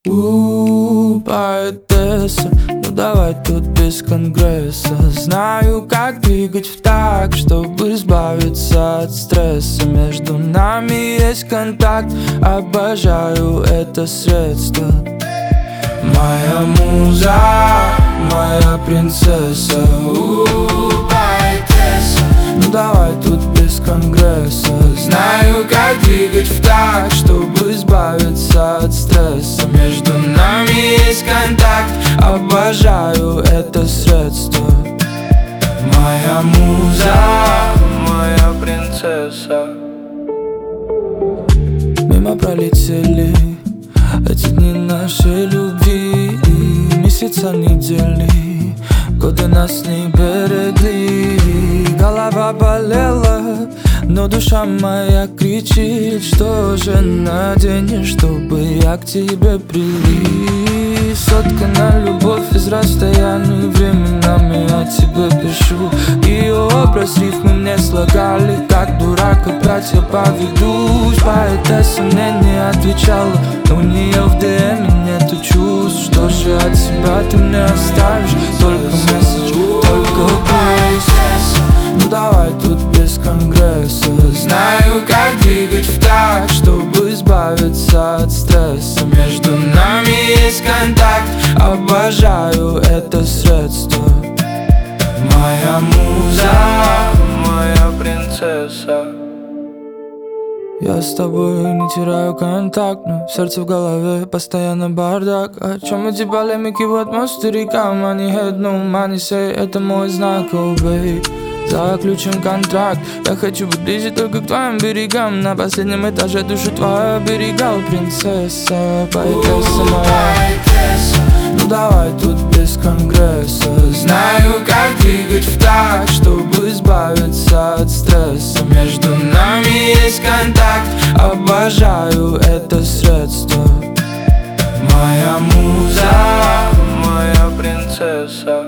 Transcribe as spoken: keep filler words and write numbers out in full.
У, поэтесса, ну давай тут без конгресса. Знаю, как двигать в такт, чтобы избавиться от стресса. Между нами есть контакт, обожаю это средство. Моя муза, моя принцесса. У, поэтесса, ну давай тут без конгресса. Знаю, как двигать в такт, чтобы избавиться от стресса. Между нами есть контакт, обожаю это средство. Моя муза, моя принцесса. Мимо пролетели эти дни нашей любви, месяца, недели, годы нас не берегли. Голова болела, но душа моя кричит: что же наденешь, чтобы я к тебе прилип? Соткана любовь из расстояний, временами я тебе пишу. Ее образ рифмы мне слагали, как дурак опять я поведусь. Поэтесса мне не отвечала, у нее в ДМе нету чувств. Что же от себя ты мне оставишь? Только месседж, только пейс. Ну давай тут без конгресса. Знаю, как двигать в такт, чтобы избавиться от стресса. Между нами есть контакт, обожаю это средство. Моя муза, моя принцесса. Я с тобой не теряю контакт, но в сердце, в голове постоянно бардак. О чем эти полемики в атмосфере? Money head, no money say, это мой знак, oh babe. Заключим контракт, я хочу быть ближе только к твоим берегам. На последнем этаже душу твою оберегал, принцесса, поэтесса моя. Ну давай тут без конгресса. Знаю, как двигать в такт, чтобы избавиться от стресса. Между нами есть контакт, обожаю это средство. Моя муза, моя принцесса.